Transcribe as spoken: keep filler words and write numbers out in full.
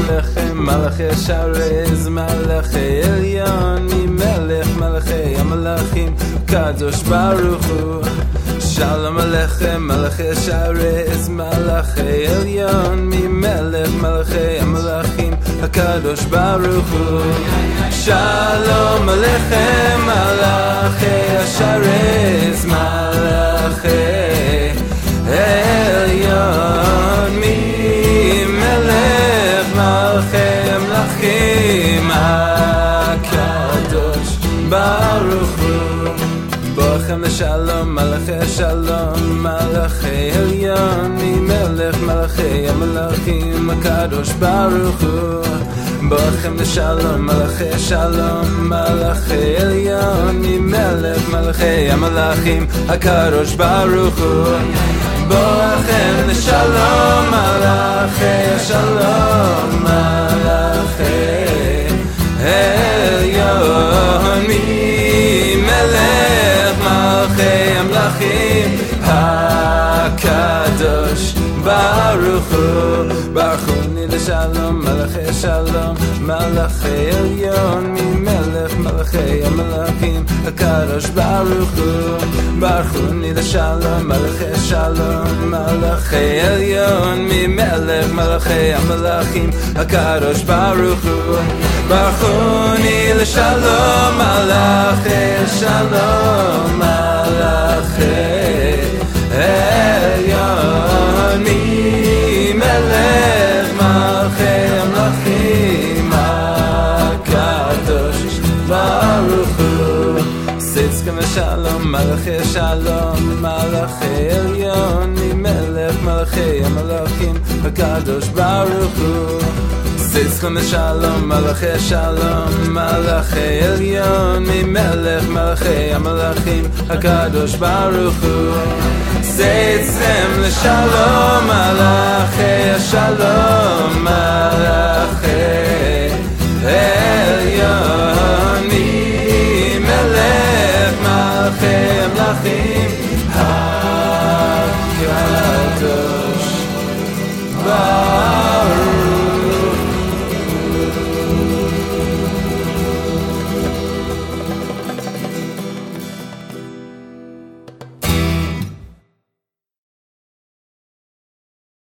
מלכי מלכי שרז מלכי עליון ממלך מלכי המלכים קדוש ברוך הוא שלום עליכם מלכי שרז מלכי עליון ממלך מלכי המלכים הקדוש ברוך הוא שלום עליכם מלכי השרז מלכי עליון ממלך מלכי המלכים הקדוש ברוך הוא ברכם לשלום מלכי שלום מלכי עליון ממלך מלכי המלכים הקדוש ברוך הוא ברכם לשלום מלכי שלום מלכי עליון ממלך מלכי המלכים הקדוש ברוך הוא ברכם לשלום מלכי שלום מלכי עליון ממלך מלכי המלכים הקדוש ברוך הוא ברכוני לשלום מלכי שלום מלכי עליון ממלך מלכי המלכים הקדוש ברוך הוא ברכוני לשלום מלכי שלום מלכי עליון ממלך מלכי המלכים הקדוש ברוך הוא ברכוני לשלום מלכי שלום מלכי עליון ממלך מלכי המלכים הקדוש ברוך הוא צדקה ושלום מלכי שלום מלכי עליון ממלך מלכי המלכים הקדוש ברוך הוא צדקה ושלום מלכי שלום מלכי עליון ממלך מלכי המלכים הקדוש ברוך הוא צדקה לשלום מלכי שלום